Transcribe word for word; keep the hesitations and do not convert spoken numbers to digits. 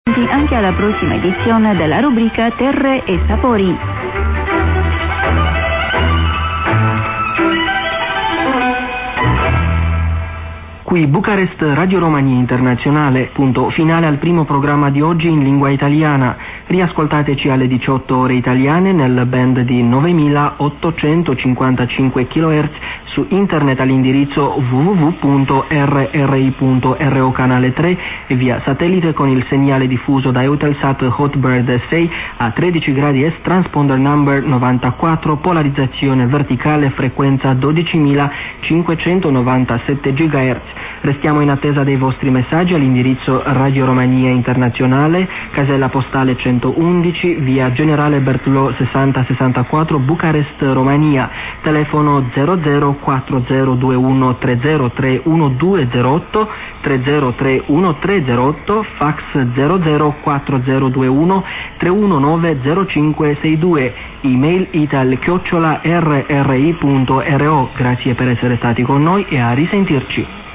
Anche alla prossima edizione della rubrica Terre e Sapori. Qui Bucarest Radio Romania Internazionale, punto finale al primo programma di oggi in lingua italiana. Riascoltateci alle diciotto ore italiane nel band di novemilaottocentocinquantacinque chilohertz su internet all'indirizzo w w w punto r r i punto r o canale tre e via satellite con il segnale diffuso da Eutelsat Hotbird sei a tredici gradi est, transponder number novantaquattro, polarizzazione verticale, frequenza dodicimilacinquecentonovantasette gigahertz. Restiamo in attesa dei vostri messaggi all'indirizzo Radio Romania Internazionale, casella postale centoundici, via Generale Bertolò sessanta sessantaquattro, Bucarest, Romania. Telefono zero zero quattro zero due uno tre zero tre uno due zero otto, tre zero tre uno tre zero otto, fax zero zero quattro zero due uno tre uno nove zero cinque sei due, email ital chiocciola r r i punto r o. Grazie per essere stati con noi e a risentirci.